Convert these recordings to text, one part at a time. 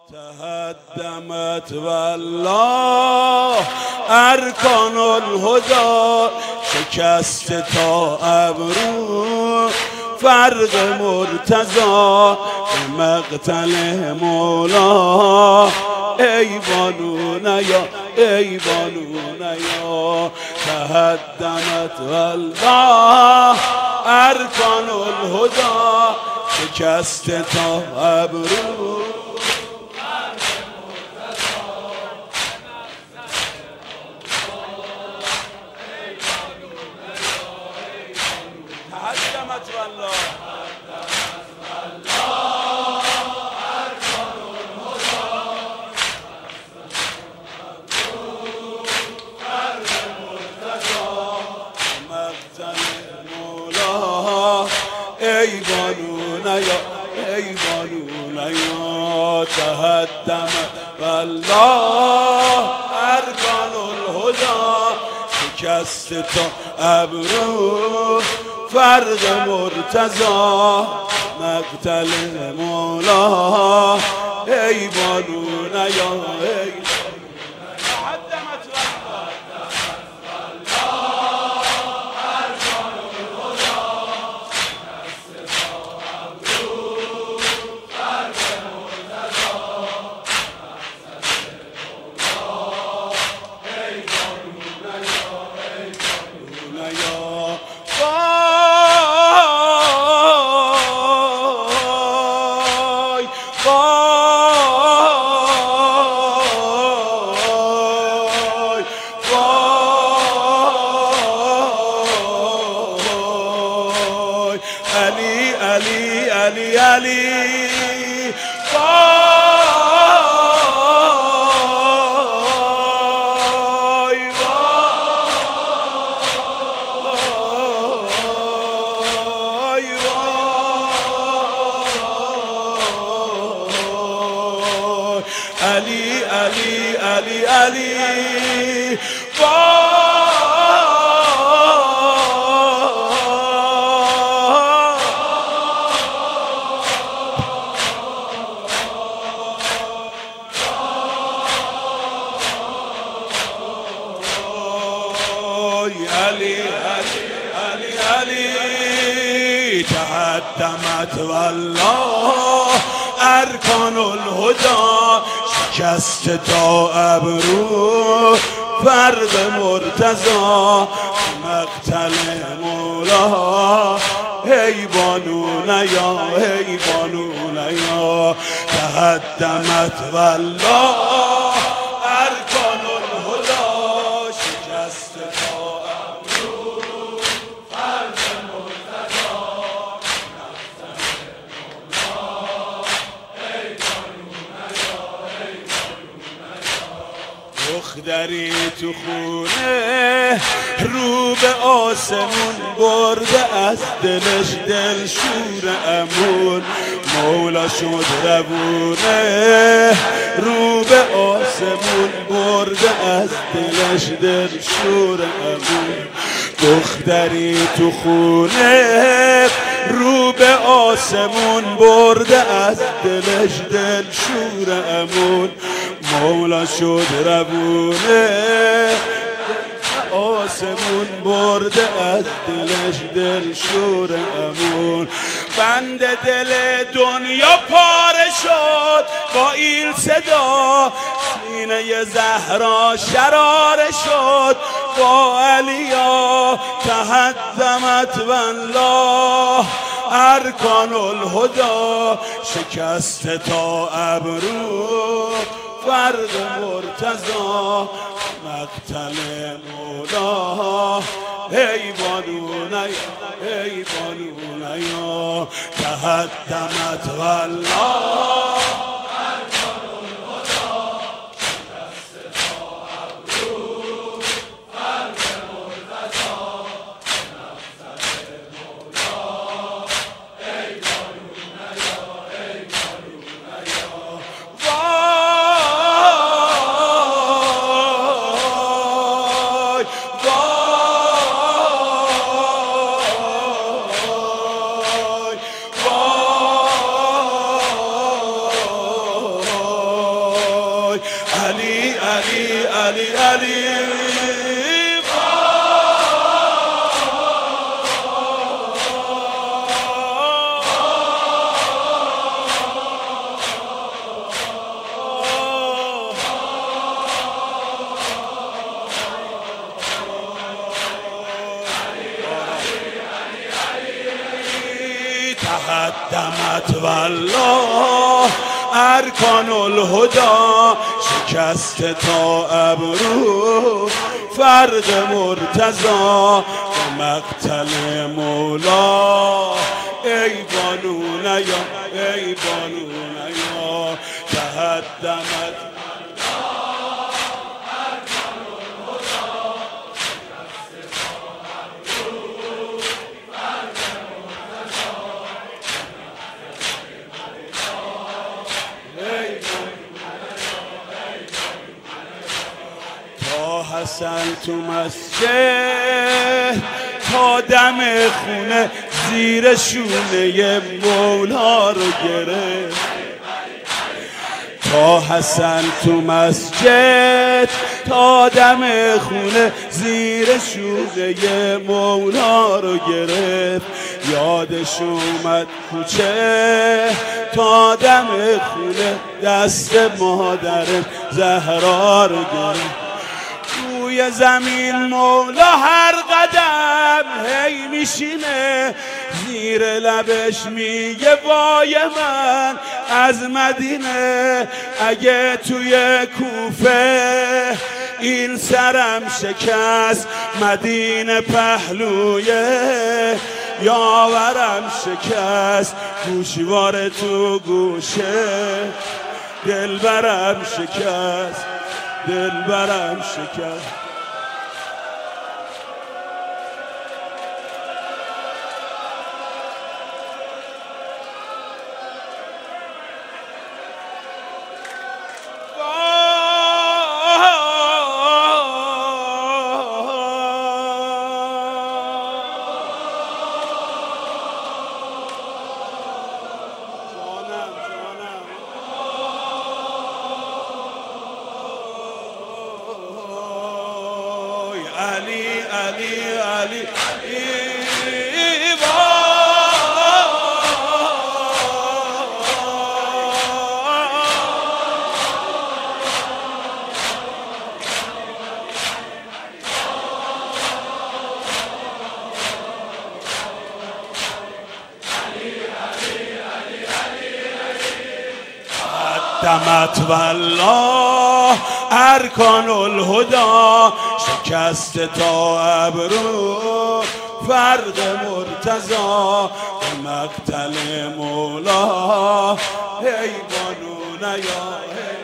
تهدمت والله ارکان الهدی، شکست تا ابرو فرق مرتضی به مقتل مولا. ای بانو نیا ای بانو نیا، تهدمت والله ارکان الهدی، شکست تا ابرو تهدمت والله ای بانو نیا ای بانو نیا، تهدمت والله ارکان الهدی، شکست تا ابرو فرق مرتضی مقتل مولا. ای بانو نیا ای علی علی علی علی علی علی علی علی علی علی علی تهدمت والله ارکان الهدی، شکست تا ابرو فرق مرتضی مقتل مولا. ای بانو نیا ای بانو نیا، تهدمت والله ارکان الهدی، شکست تا ابرو فرق مرتضی مقتل مولا. ای بانو نیا ای بانو نیا، دختری تو خونه رو به آسمون برده از دلش دل شور امون. مولا شد روونه رو به آسمون برده از دلش دل شور امون. دختری تو خونه رو به آسمون برده از دلش دل شور امون. مولا شد روونه آسمون برده از دلش دل شور امون. بند دل دنیا پاره شد با این صدا، سینه زهرا شراره شد با علیا. تهدمت والله ارکان الهدی، شکست تا ابرو فرق مرتضی مقتل مولا. ای بانو نیا ای بانو نیا، تهدمت والله ارکان الهدی، شکست تا ابرو فرق مرتضی مقتل مولا. ای بانو نیا ای بانو نیا، علی علی علی علی تهدمت والله ارکان الهدا، شکست تا ابرو فرد مرتضا به مقتل مولا. ای بانو نیا ای بانو نیا تهدمت حسن تو مسجد تا دم خونه زیر شونه مولا رو گرفت. تا حسن تو مسجد تا دم خونه زیر شونه مولا رو گرفت. یادش اومد کوچه تا دم خونه دست مادر زهرا رو گرفت. روی زمین مولا هر قدم هی میشینه، زیر لبش میگه وای من از مدینه. اگه توی کوفه این سرم شکست، مدینه پهلویه یاورم شکست. گوشوار تو گوشه دلبرم شکست، دلبرم شکست. علی علی علی دمت والله ارکان الهدا، شکست تا ابرو فرد مرتضا به مقتل مولا. ای بانو نیا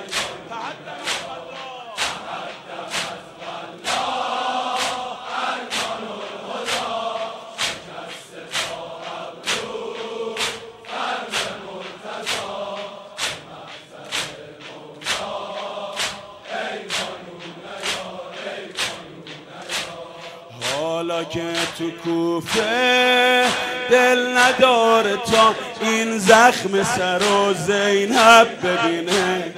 حالا که تو کوفه دل نداره تا این زخم سر و زینب ببینه.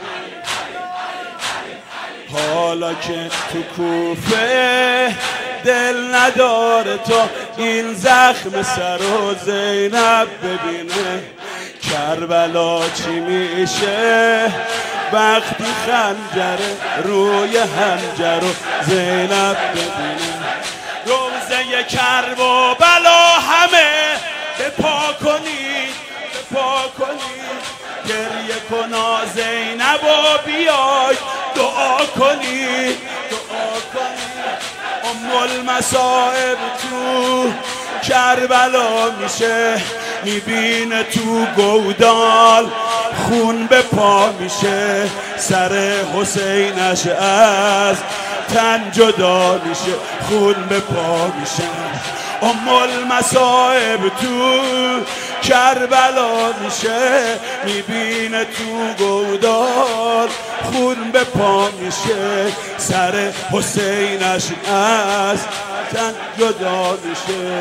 حالا که تو کوفه دل نداره تا این زخم سر و زینب ببینه. کربلا چی میشه وقتی خنجر روی حنجر و زینب ببینه. روزه کرب و بلا همه بپا کنید بپا کنید، گریه کنا زینب و بیای دعا کنید دعا کنید. المصائب تو کربلا میشه، میبینه تو گودال خون به پا میشه. سر حسینش از تن جدا میشه، خون به پا میشه. المصائب تو کربلا میشه، میبینه تو گودال خون به پا میشه. سر حسینش از تن جدا میشه،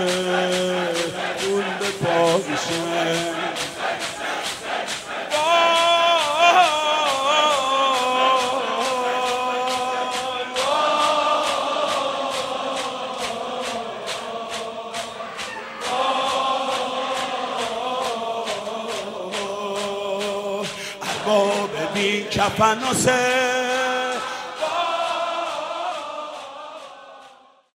خون به پا میشه. با ببین کفن حسین